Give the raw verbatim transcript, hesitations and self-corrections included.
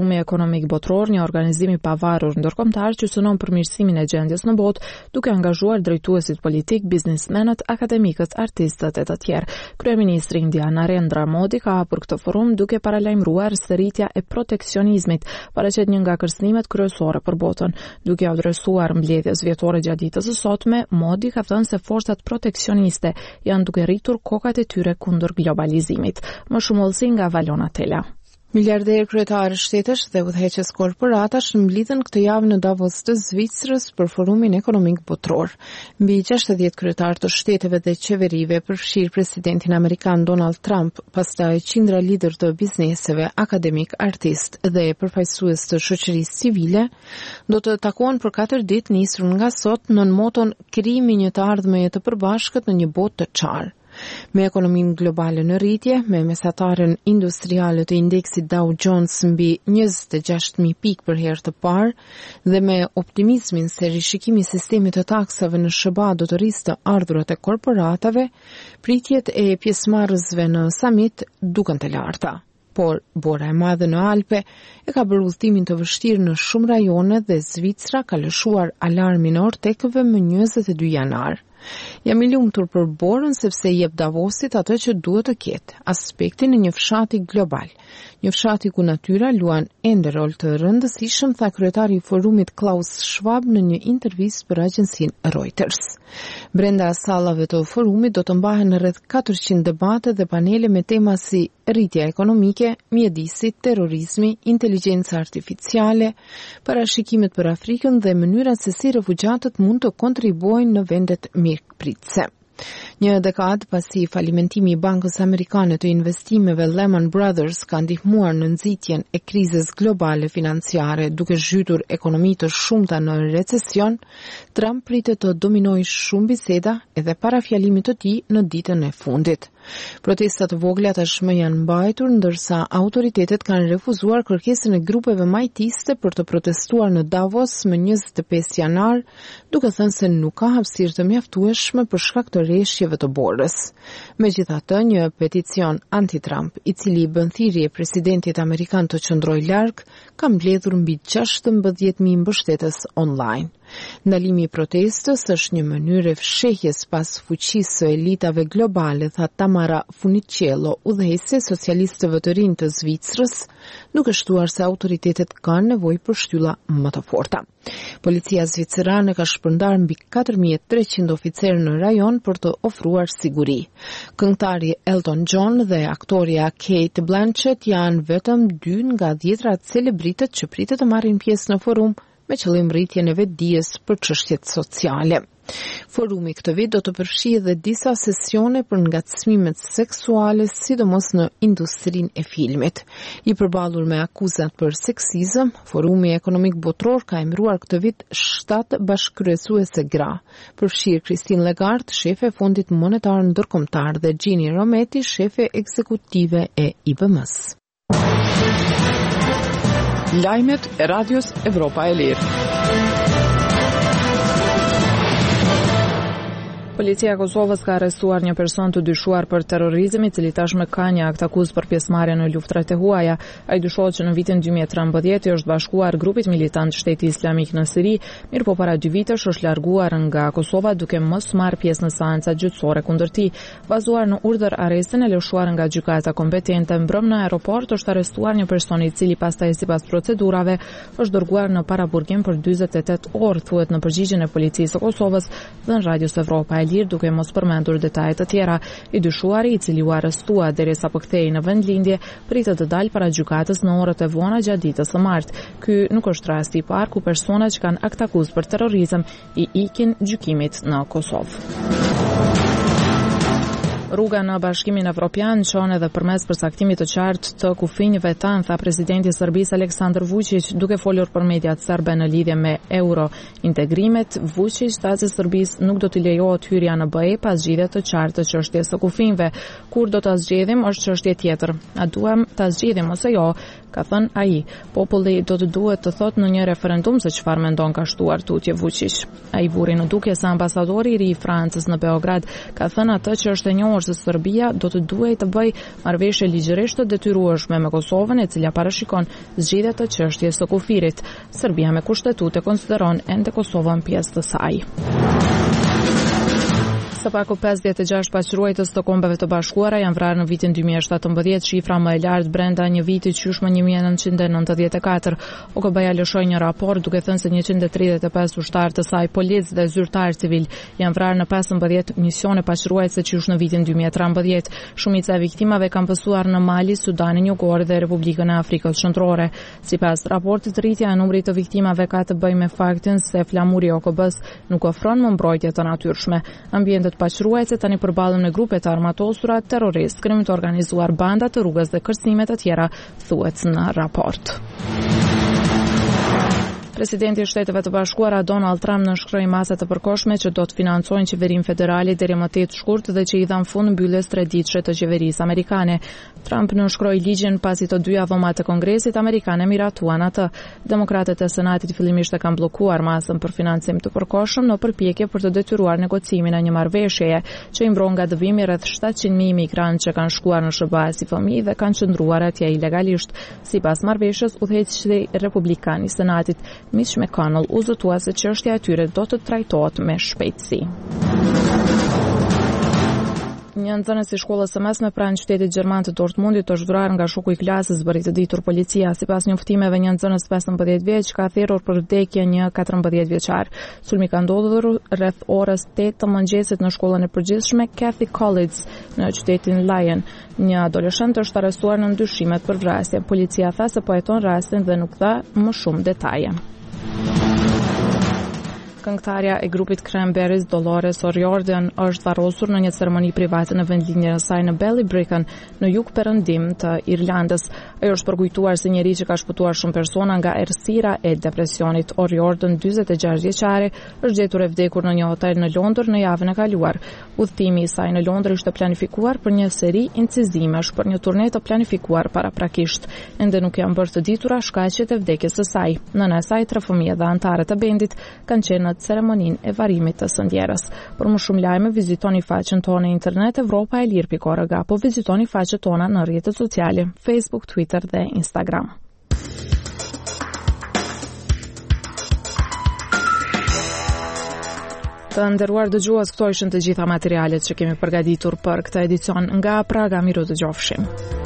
Forumi Ekonomik Botror, një organizim i pavarur ndërkombëtar që synon përmirësimin e gjendjes në botë, duke angazhuar drejtuesit politik, biznesmenët, akademikët, artistët e të tjerë. Kryeministri indian Narendra Modi ka hapur këtë forum duke paralajmëruar se rritja e proteksionizmit paraqet një nga kërcënimet kryesore për botën. Duke adresuar mbledhjes vjetore gjatë ditës së sotme, Modi ka thënë se forcat proteksioniste janë duke rritur kokat e tyre kundër globalizimit. Më shumë ullësi nga Valona Tela. Miliarder kryetarë shtetesh dhe udhëheqës korporatash mblidhen këtë javë në Davos të Zvicrës për Forumin Ekonomik Botror. Mbi gjashtëdhjetë kryetarë të shteteve dhe qeverive, përfshirë presidentin amerikan Donald Trump, pastaj qindra lider të bizneseve, akademik, artist dhe përfaqësues të shoqërisë civile, do të takohen për katër ditë nisur nga sot nën moton krijimi një të ardhmeje të përbashkët në një botë të qarë. Me ekonominë globale në rritje, me mesataren industriale të indeksit Dow Jones mbi njëzet e gjashtë mijë pikë për herë të parë dhe me optimizmin se rishikimi i sistemit të taksave në S B A do të rrisë të ardhurat e korporatave, pritjet e pjesëmarrësve në samit duken të larta. Por bora e madhe në Alpe e ka bërë udhëtimin të vështirë në shumë rajone dhe Zvicra ka lëshuar alarmin e ortekëve më njëzet e dy janar. Jam i lumtur për borën sepse jep Davosit atë që duhet të ketë, aspektin e një fshati global. Një fshati ku natyra luan ende rol të rëndësishëm, tha kryetari i forumit Klaus Schwab në një intervistë për agjensinë Reuters. Brenda sallave të forumit do të mbahen rreth katërqind debate dhe panele me tema si rritja ekonomike, mjedisi, terrorizmi, inteligjenca artificiale, parashikimet për Afrikën dhe mënyrat se si refugjatët mund të kontribuojnë në vendet mirëpritëse. Një dekadë pasi falimentimi i Bankës Amerikane të Investimeve Lehman Brothers ka ndihmuar në nxitjen e krizës globale financiare duke zhytur ekonomi të shumta në recesion, Trump pritet të dominojë shumë biseda edhe para fjalimit të tij në ditën e fundit. Protestat vogla tashmë janë mbajtur ndërsa autoritetet kanë refuzuar kërkesën e grupeve majtiste për të protestuar në Davos më njëzet e pesë janar, duke thënë se nuk ka hapësirë të mjaftueshme për shkak të rreshjeve të borës. Megjithatë, një peticion anti-Trump, i cili i bën thirrje presidentit amerikan të qëndrojë larg, ka mbledhur mbi gjashtëmbëdhjetë mijë mbështetës online. Ndalimi i protestës është një mënyrë fshehjes pas fuqisë së elitave globale, tha Tamara Funicello, udhëheqëse socialistëve të rinj të Zvicrës, duke shtuar se autoritetet kanë nevojë për shtylla më të forta. Policia zvicerane ka shpërndar mbi katër mijë e treqind oficerë në rajon për të ofruar siguri. Këngëtari Elton John dhe aktoria Kate Blanchett janë vetëm dy nga dhjetra celebritet që pritet të marrin pjesë në forum me qëllim rritjen e vetdijes për çështjet sociale. Forumi këtë vit do të përfshijë edhe disa sesione për ngacmimet seksuale, sidomos në industrinë e filmit. I përballur me akuzat për seksizëm, Forumi Ekonomik Botror ka emëruar këtë vit shtatë bashkëkryesuese gra, përfshirë Christine Lagarde, shefe e Fondit Monetar Ndërkombëtar dhe Ginny Rometty, shefe ekzekutive e I B M-s. Lajmet e Radios Evropa e Lirë. Policia e Kosovës ka arrestuar një person të dyshuar për terrorizëm, i cili tashmë ka një akt akuzë për pjesëmarrje në luftrat e huaja. Ai dyshohet që në vitin dy mijë e trembëdhjetë i është bashkuar grupit militant Shteti Islamik në Siri, mirëpo para dy vitesh është larguar nga Kosova duke mos marrë pjesë në seanca gjyqësore kundër tij. Bazuar në urdhër arrestin e lëshuar nga gjykata kompetente, mbrëm në aeroport është arrestuar një person i cili pastaj sipas procedurave është dërguar në paraburgim për dyzet e tetë orë, thuhet në përgjigjen e policisë së Kosovës dhe në Radios Evropa Lirë, duke mos përmendur detajet të tjera. I dyshuari, i cili u arrestua derisa po kthehej në vendlindje, pritet të dalë para gjykatës në orët e vona gjatë ditës së martë. Ky nuk është rasti i parë ku persona që kanë akt akuzë për terrorizëm i ikin gjykimit në Kosovë. Rruga në Bashkimin Evropian çon edhe përmes përcaktimit të qartë të kufinjve tanë, tha presidenti i Serbisë Aleksandar Vučić, duke folur për mediat serbe në lidhje me euro integrimet. Vučić tha se Serbisë nuk do t'i lejohet hyrja në B E pas zgjidhje të qartë të çështjes së kufinjve. Kur do ta zgjedhim është çështje tjetër. A duam ta zgjedhim ose jo, Ka thënë ai, populli do të duhet të thotë në një referendum se çfarë mendon ka shtuar tutje Vučić. Ai vuri në duke se ambasadori i ri i Francës në Beograd ka thënë atë që është e njohur se Serbia do të duhej të bëjë marrëveshje ligjërisht të detyrueshme me Kosovën, e cila parashikon zgjidhje të çështjes së kufirit. Serbia me kushtetutë konsideron ende Kosovën pjesë të saj. Së paku pesëdhjetë e gjashtë paqëruajtës të Kombeve të Bashkuara janë vrarë në vitin dy mijë e shtatëmbëdhjetë, shifra më e lartë brenda një viti qysh më një mijë e nëntëqind e nëntëdhjetë e katër. O K B-ja lëshoi një raport duke thënë se njëqind e tridhjetë e pesë ushtarë të saj, policë dhe zyrtarë civil janë vrarë në pesëmbëdhjetë misione paqëruajtëse qysh në vitin dy mijë e trembëdhjetë. Shumica e viktimave kanë pësuar në Mali, Sudanin Jugor dhe Republikën e Afrikës Shëndrore. Sipas raportit, rritja e numrit të viktimave ka të bëjë me faktin se flamuri O K B-s nuk ofron më mbrojtje të natyrshme. Ambientet paqëruajtëse tani përballen me grupe të armatosura, terroristë, krim të organizuar, banda të rrugës dhe kërcime të tjera, thuhet në raport. Presidenti i Shteteve të Bashkuara Donald Trump nënshkroi masa të përkohshme që do të financojnë qeverinë federale deri më tetë shkurt dhe që i dhan fund mbylljes treditshme të qeverisë amerikane. Trump nënshkroi ligjin pasi të dyja dhomat e Kongresit amerikan e miratuan atë. Demokratët e Senatit fillimisht e kanë bllokuar masën për financim të përkohshëm në përpjekje për të detyruar negocimin e një marrëveshjeje që i mbron nga dëvimi rreth shtatëqind mijë imigrantë që kanë shkuar në S B A si fëmijë dhe kanë qëndruar atje ilegalisht. Sipas marrëveshjes, udhëheqësi republikan i Senatit Mitch McConnell u zotua se çështja e tyre do të trajtohet me shpejtësi. Një nxënës i shkollës së mesme pranë qytetit gjerman të Dortmundit është vrarë nga shoku i klasës, bëri të ditur policia. Sipas njoftimeve, një nxënës pesëmbëdhjetë vjeç ka thirrur për vdekje një katërmbëdhjetë vjeçar. Sulmi ka ndodhur rreth orës tetë të mëngjesit në shkollën e përgjithshme Cathy College në qytetin Lyon. Një adoleshent është arrestuar në ndyshimet për vrasje. Policia tha se po heton rastin dhe nuk dha më shumë detaje. Këngëtarja e grupit Cranberries, Dolores O'Riordan, është varrosur në një ceremoni private në vendlinjën e saj në Ballybricken, në jug-perëndim të Irlandës. Ajo është përkujtuar si njeri që ka shpëtuar shumë persona nga errësira e depresionit. O'Riordan, dyzet e gjashtë vjeçare, është gjetur e vdekur në një hotel në Londër në javën e kaluar. Udhtimi i saj në Londër ishte planifikuar për një seri incizimesh për një turne të planifikuar paraprakisht. Ende nuk janë bërë të ditura shkaqjet e vdekjes së saj. Nëna e saj, tre fëmijë dhe anëtarët e bendit kanë qenë në ceremoninë e varrimit të së ndjerës. Për më shumë lajme, vizitoni faqen tonë internet Evropa e Lirë pikë org apo vizitoni faqet tona në rrjetet sociale, Facebook, Twitter dhe Instagram. Të nderuar dëgjues, këto ishin të gjitha materialet që kemi përgatitur për këtë edicion nga Praga. Miru dëgjofshim.